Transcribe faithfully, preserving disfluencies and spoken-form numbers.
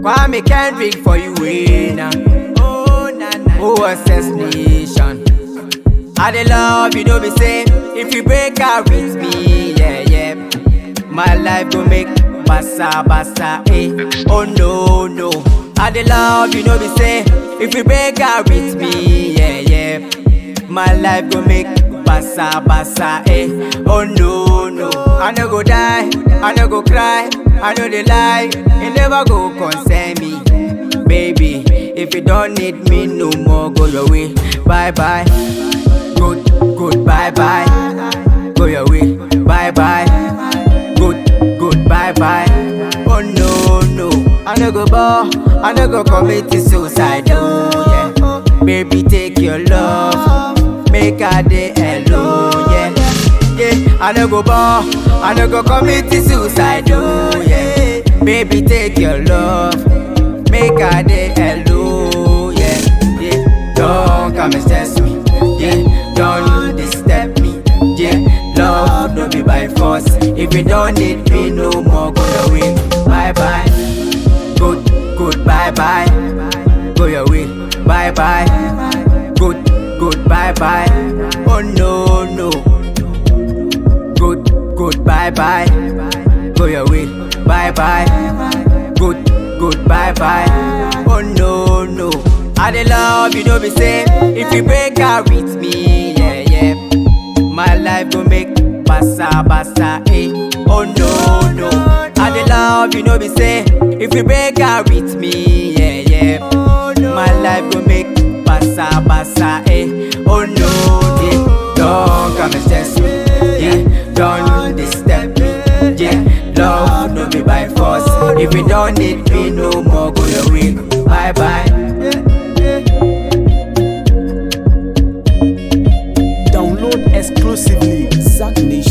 Kwame Kendrick for you, winner. Oh, na na. Oh, assess nation. I dey love you, know be say. If you break out with me, yeah, yeah. My life go make basa basa, eh. Oh no, no. I dey love you, know be say. If you break out with me, yeah, yeah. My life go make basa basa, eh. Oh no, no. I no go die, I no go cry, I no dey lie. It never go concern me, baby. If you don't need me no more, go your way. Bye bye. Good, good, bye bye. Go your way. Bye bye. Good, good, bye bye. Oh no, no. I no go ball, I no go commit suicide. Oh yeah. Baby, take your love, make a day alone. Yeah, yeah. I no go ball, I no go commit suicide. Oh yeah. Baby, take your love, make a day alone. Yeah, yeah. Don't come and stress me. Yeah, don't disturb me. Yeah, love no be by force. If you don't need me no more, go your way. Bye bye. Good, good, bye bye. Go your way. Bye bye. Good, good, bye bye. Oh no, no. Good, good, bye bye. Go your way. Bye bye. Good, good, bye bye. Oh no, no. I dey love you, know be say. If you break out with me, yeah, yeah. My life go make basa basa, eh. Oh no, no. I dey love you, know be say. If you break out with me, yeah, yeah. My life go make basa basa, eh. Oh no, yeah. Don't come and stress me, yeah. Don't disturb me, yeah. Love no be by force. If you don't need me no more, go your way. Bye bye. Download exclusively Zack Nation.